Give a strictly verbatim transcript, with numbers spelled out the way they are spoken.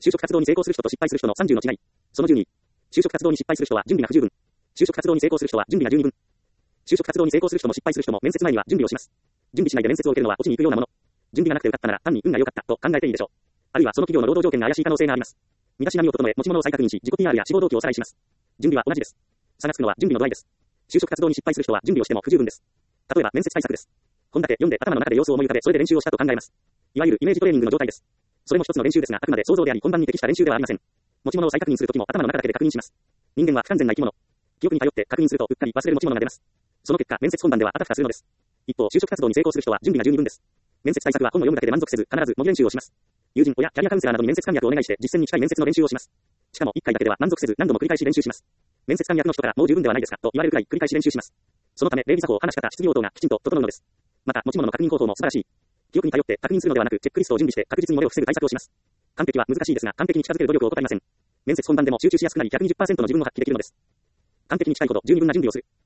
就職活動に成功する人と失敗する人のさんじゅうの違い。そのじゅうに。就職活動に失敗する人は準備が不十分。就職活動に成功する人は準備が十二分。就職活動に成功する人も失敗する人も面接前には準備をします。準備しないで面接を受けるのは落ちに行くようなもの。準備がなくて受かったなら単に運が良かったと考えていいでしょう。あるいはその企業の労働条件が怪しい可能性があります。身だしなみを整え、持ち物を再確認し、自己 ピーアール や志望動機をおさらいします。準備は同じです。差がつくのは準備の度合いです。就職活動に失敗する人は準備をしても不十分です。例えば面接対策です。本だけ読んで頭の中で様子を思い浮かべ、それで練習をしたと考えます。いわゆるイメージトレーニングの状態です。それも一つの練習ですが、あくまで想像であり、本番に適した練習ではありません。持ち物を再確認するときも頭の中だけで確認します。人間は不完全な生き物。記憶に頼って確認するとうっかり忘れる持ち物が出ます。その結果、面接本番ではあたふたするのです。一方、就職活動に成功する人は準備が十二分です。面接対策は本を読むだけで満足せず、必ず模擬練習をします。友人、親、キャリアカウンセラーなどに面接官略をお願いして実践に近い面接の練習をします。しかもいっかいだけでは満足せず何度も繰り返し練習します。面接官略の人からもう十分ではないですかと言われるくらい繰り返し練習します。そのため礼儀作法、話し方、質疑応答がきちんと整うのです。また持ち物の確認方法も素晴らしい。記憶に頼って確認するのではなく、チェックリストを準備して確実に漏れを防ぐ対策をします。完璧は難しいですが、完璧に近づける努力を怠りません。面接本番でも集中しやすくなり ひゃくにじゅっパーセント の自分を発揮できるのです。完璧に近いほど十二分な準備をする。